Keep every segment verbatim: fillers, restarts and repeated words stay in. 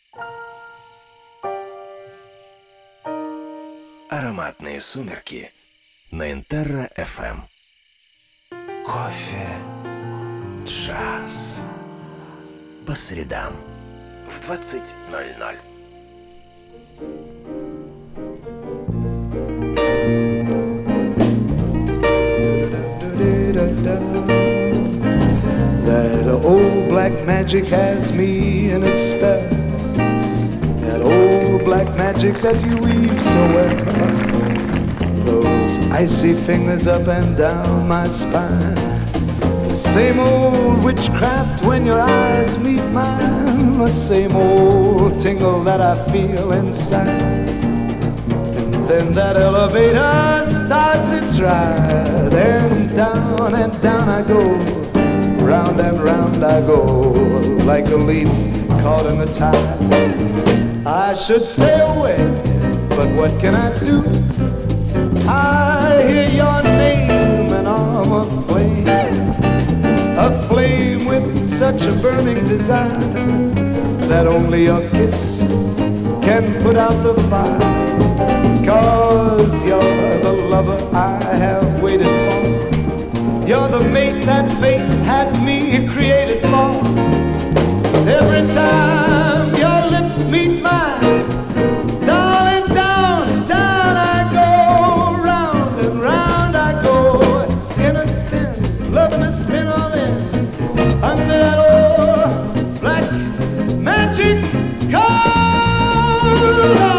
Ароматные сумерки на Интерра эф эм. Кофе, джаз. По средам в двадцать ноль ноль. That old black magic has me in its spell. That old black magic that you weave so well. Those icy fingers up and down my spine. The same old witchcraft when your eyes meet mine. The same old tingle that I feel inside. And then that elevator starts its ride. And down and down I go. Round and round I go, like a leaf caught in the tide. I should stay away, but what can I do? I hear your name and I'm aflame, aflame with such a burning desire that only a kiss can put out the fire. 'Cause you're the lover I have waited for. You're the mate that fate had me created for. Every time your lips meet mine, darling, down and down I go. Round and round I go. In a spin, loving a spin of it. Under that old black magic color.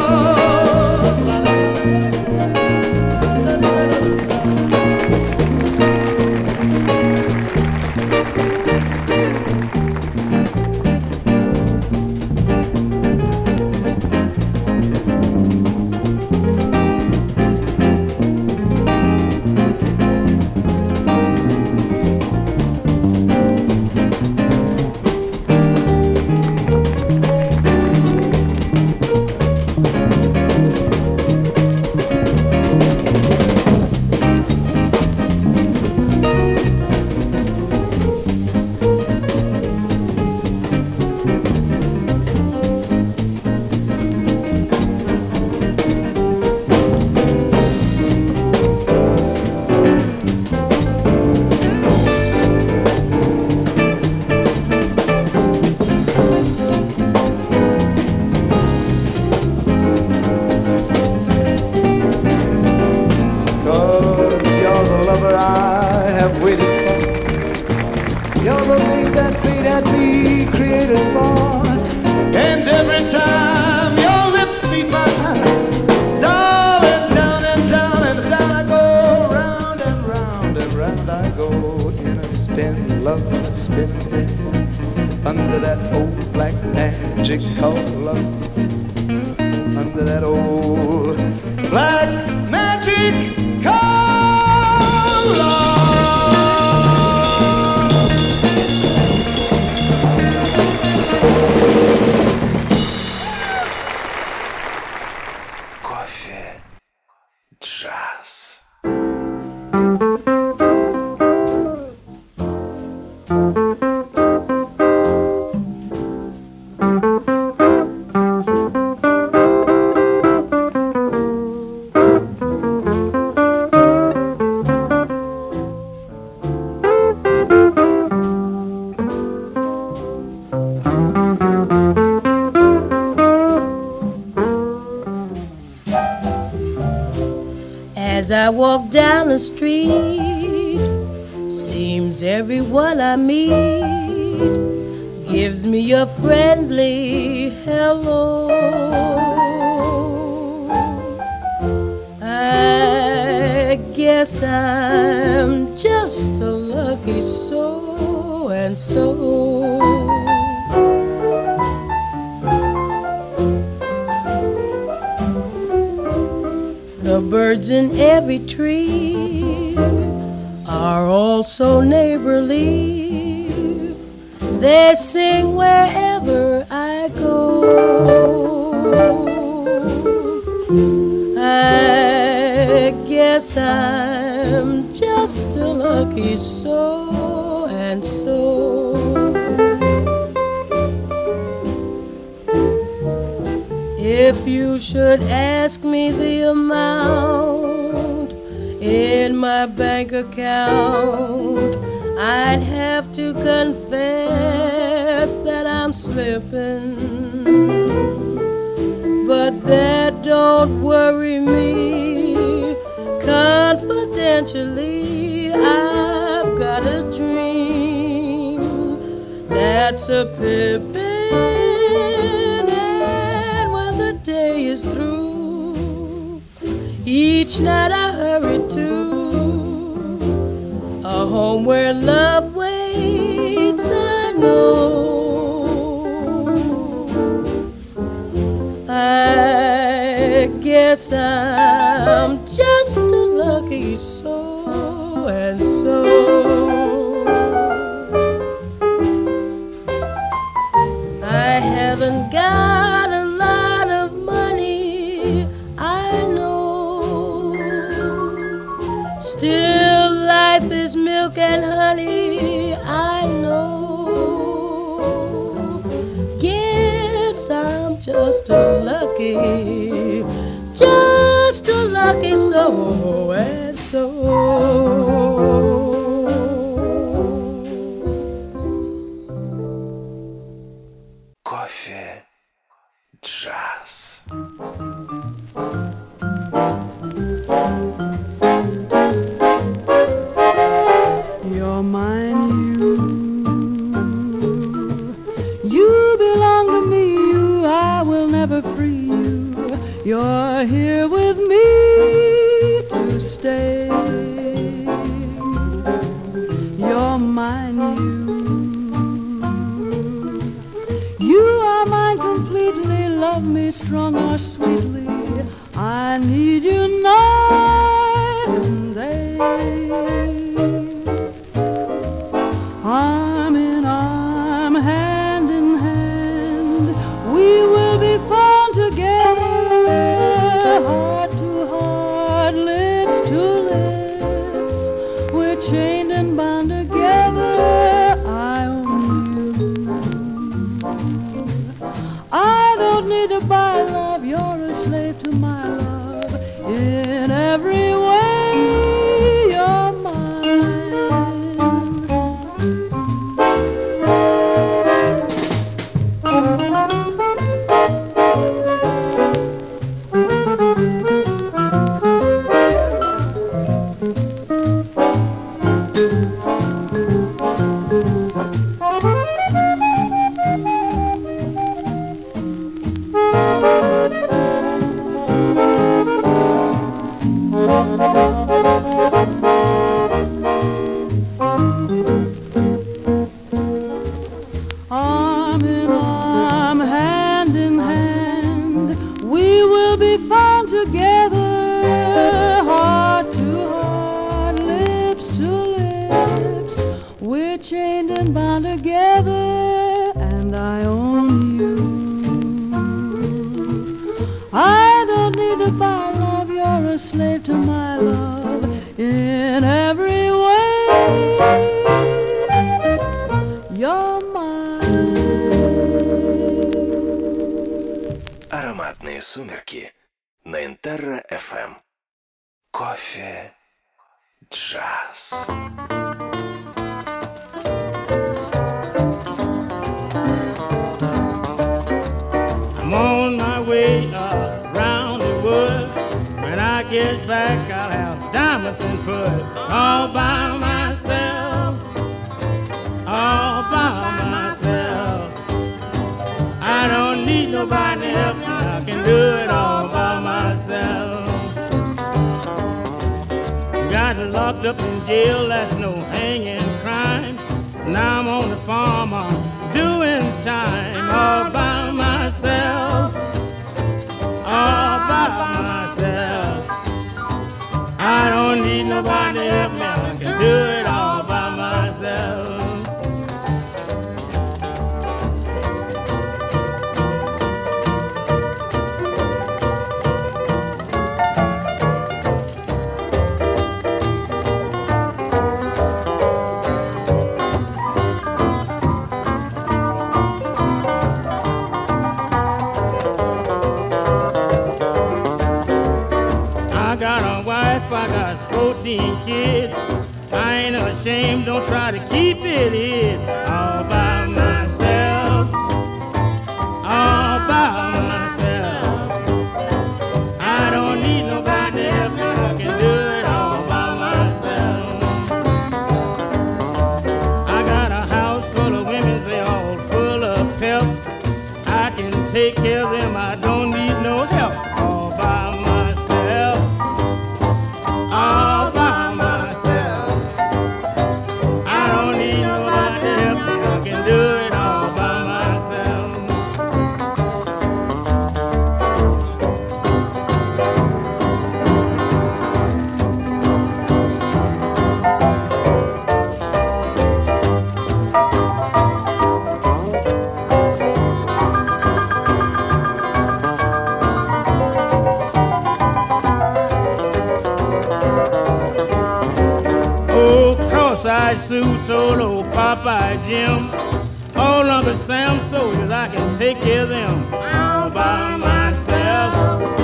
As I walk down the street, seems everyone I meet gives me a friendly hello. I guess I'm just a lucky so and so. The birds in every tree are all so neighborly. They sing wherever I go. I guess I'm just a lucky so and so. If you should ask me the amount in my bank account, I'd have to confess that I'm slipping. But that don't worry me. Confidentially, I've got a dream that's a pippin', and when the day is through, each night I hurry to a home where love waits, I know. I guess I'm just a lucky so and so. I haven't got a lot of money, I know. Still life is milk and honey, I know. Guess I'm just a lucky, just a lucky so and so. Кофе джаз. You're mine, you. You belong to me, you. I will never free you. You're here with me to stay. You're mine, you. You are mine completely. Love me strong or sweetly. I need you night and day. Arm in arm, hand in hand, we will be found together, heart to heart, lips to lips. We're chained and bound together. I own you. I don't need to buy love. You're a slave to my love. In every way, you're mine. Arm in arm, hand in hand, we will be found together, heart to heart, lips to lips. We're chained and bound together, and I own you. I don't need to buy love. You're a slave to my love. In every way, you're Ароматные сумерки на Интерра эф эм. Кофе джаз. I'm on my way around the wood. When I get back, I'll have diamonds and put all by myself, all by myself. I don't need nobody else, I can do it all by myself. Got locked up in jail, that's no hanging crime. Now I'm on the farm, I'm doing time all by myself, all by myself. I don't need nobody else, I can do it all by myself. I got fourteen kids. I ain't ashamed, don't try to keep it hid. All by myself, all by myself. I don't need nobody else, I can do it all by myself. I got a house full of women, they all full of pep. I can take care of them, I don't need no help. All by myself, all by myself. I don't need nobody help me, I can do it all by myself. Old cross-eyed Sue told old Popeye Jim, all Uncle Sam soldiers, I can take care of them all by myself,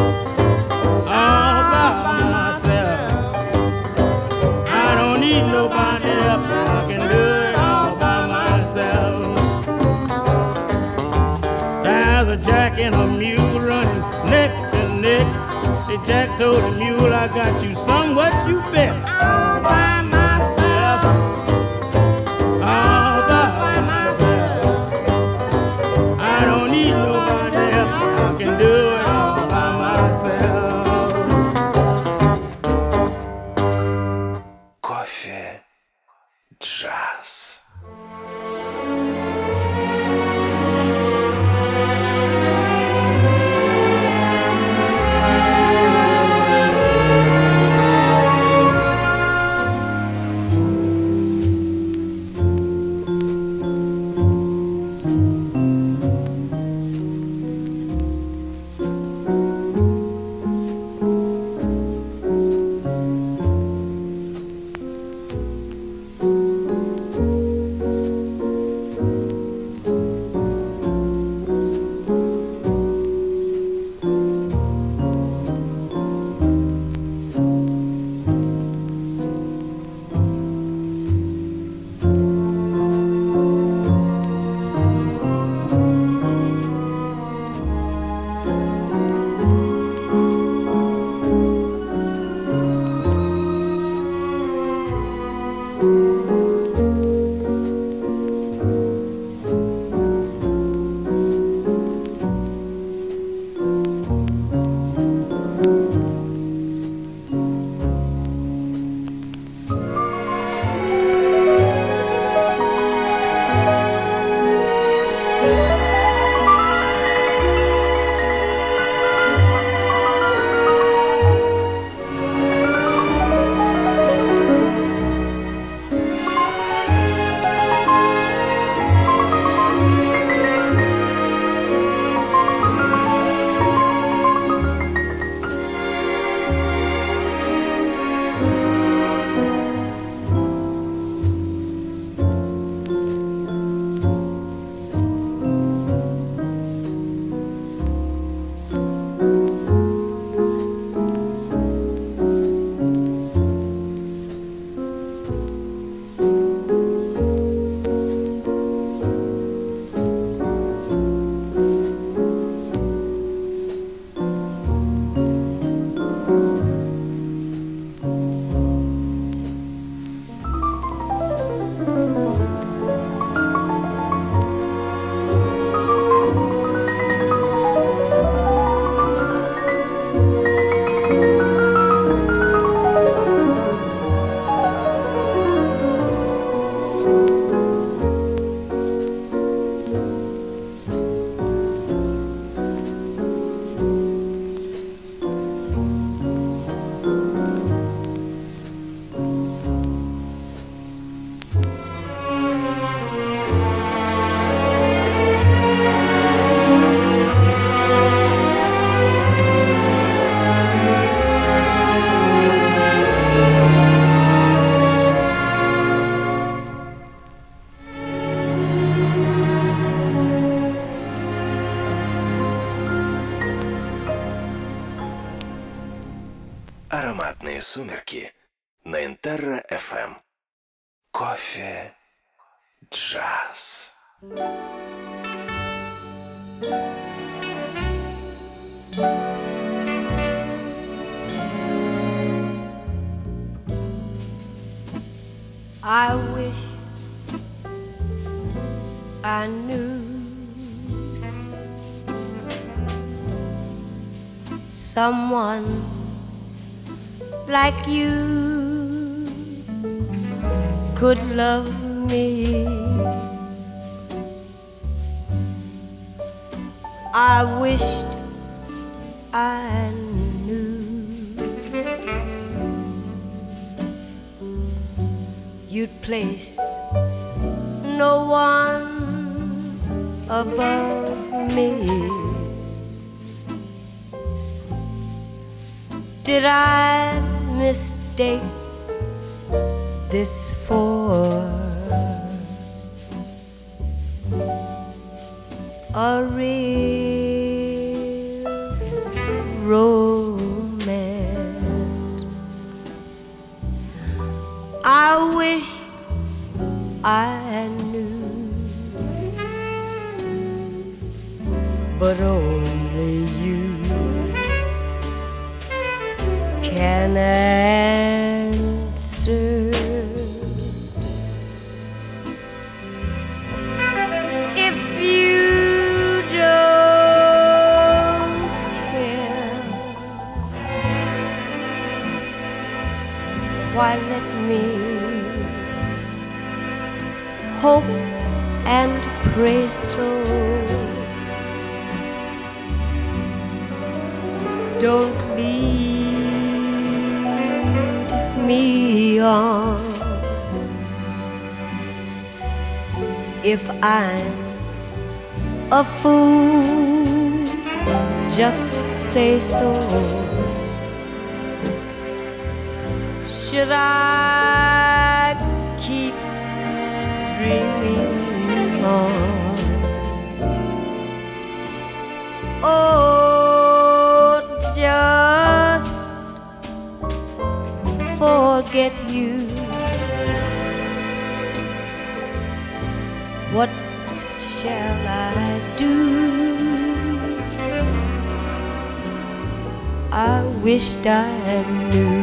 all by myself. I don't need nobody else, I can do it all by myself. There's a jack and a mule running neck to neck. The jack told the mule, I got you somewhat you bet. All by myself, all by myself. I don't need nobody else, I can do it all by myself. Кофе джаз. Ароматные сумерки на Интерра эф эм. Кофе джаз. I wish I knew someone like you could love me. I wished I knew you'd place no one above me. Did I mistake this for a real romance? I wish I knew, but only you can answer. If you don't care, why let me hope and pray so. Don't lead me on. If I'm a fool, just say so. Should I keep dreaming on? Oh, just forget you. What shall I do? I wished I knew.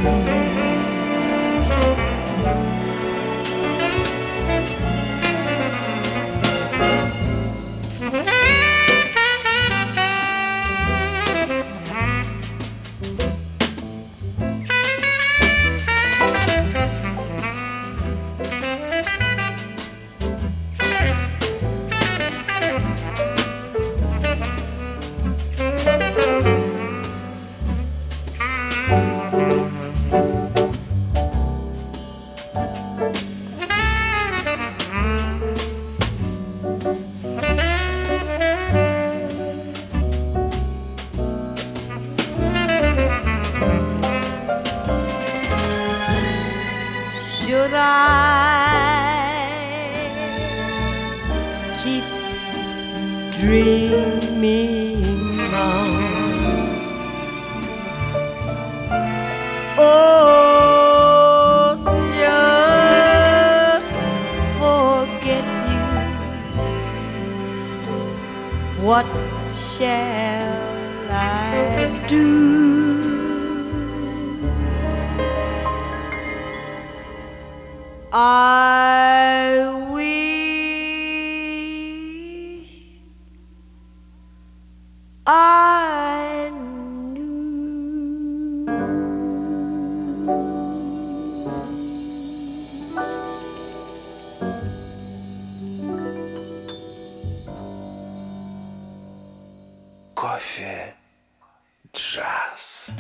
Should I keep dreaming on? Oh, just forget you. What shall I do? I wish I knew. Кофе джаз.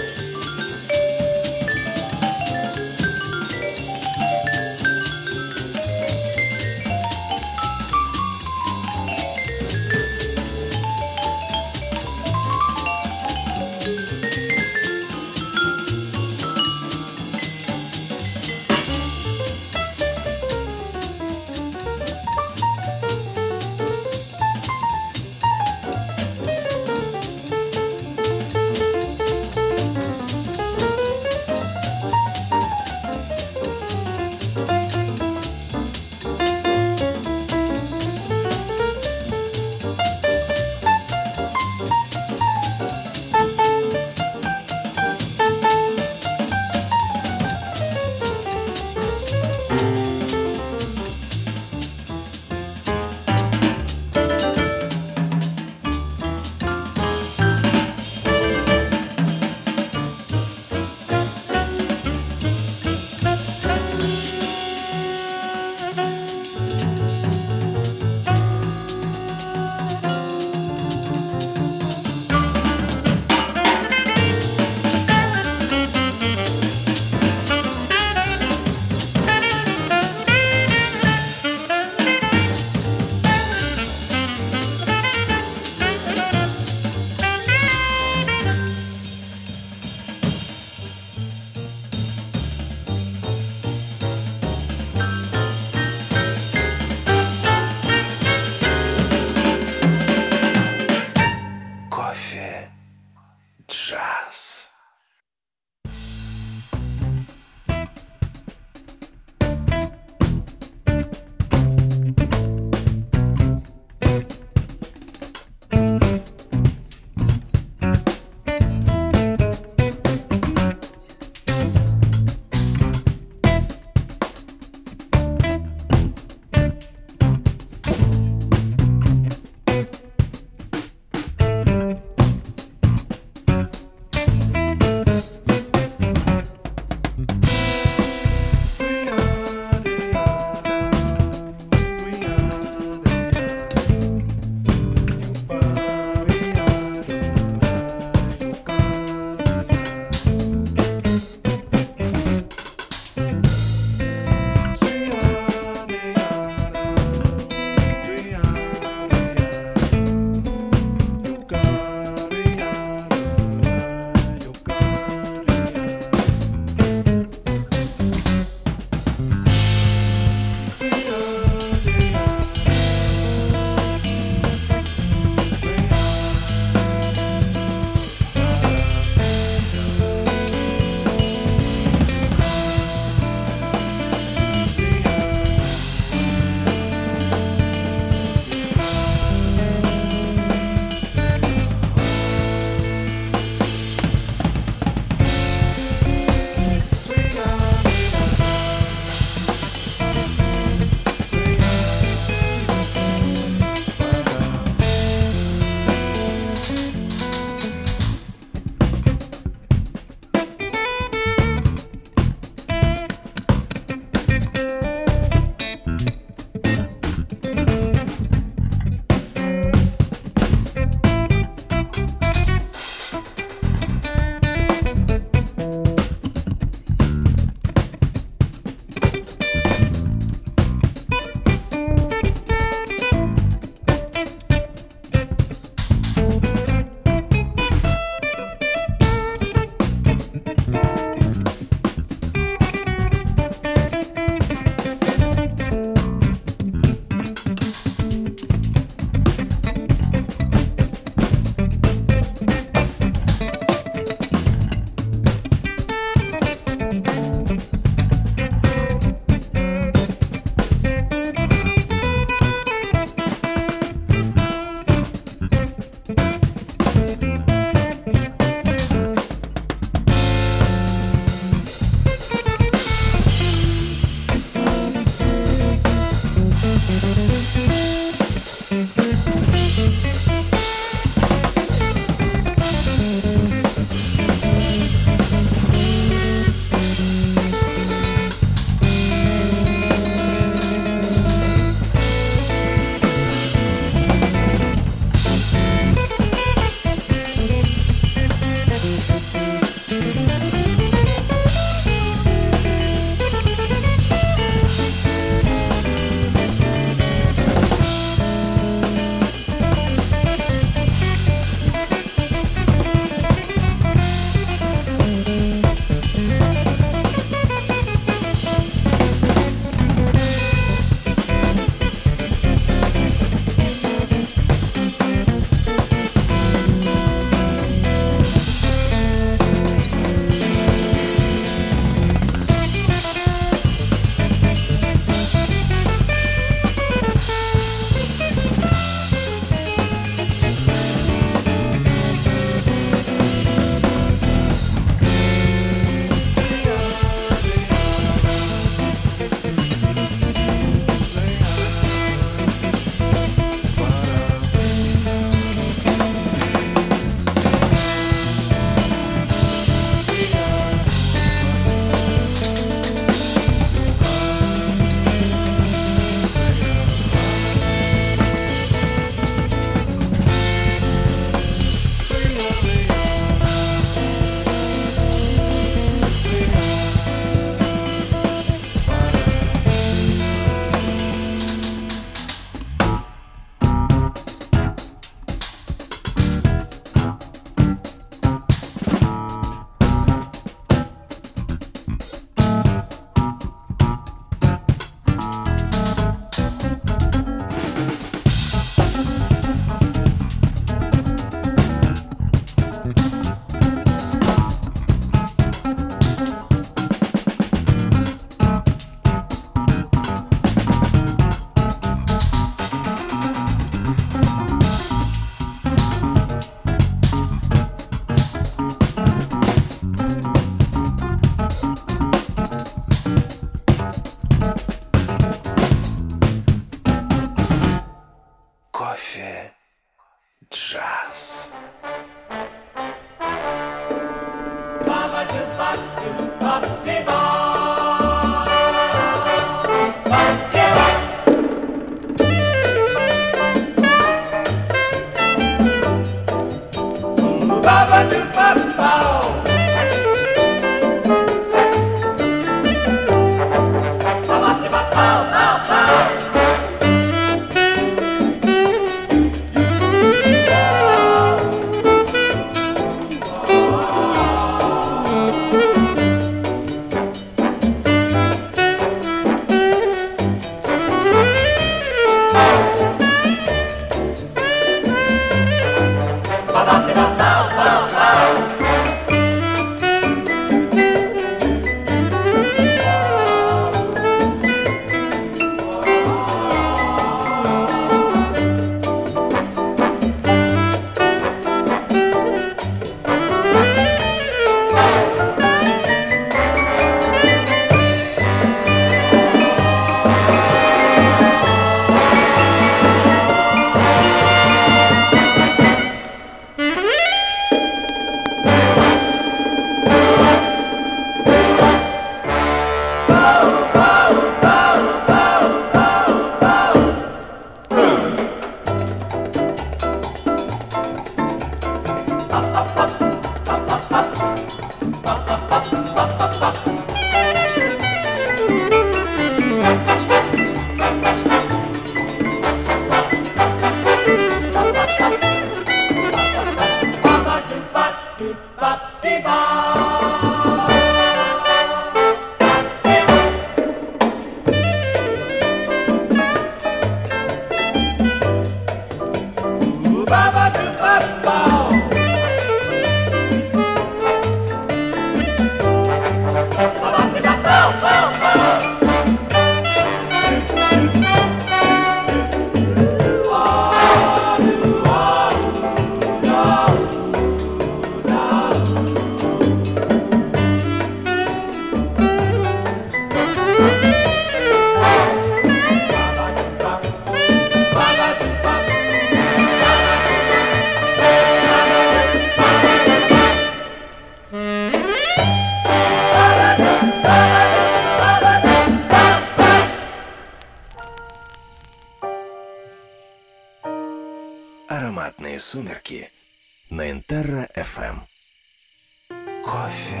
Ароматные сумерки на Интерра эф эм. Кофе,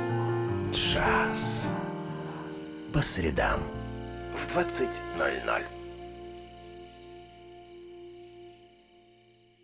джаз. По средам в двадцать ноль ноль.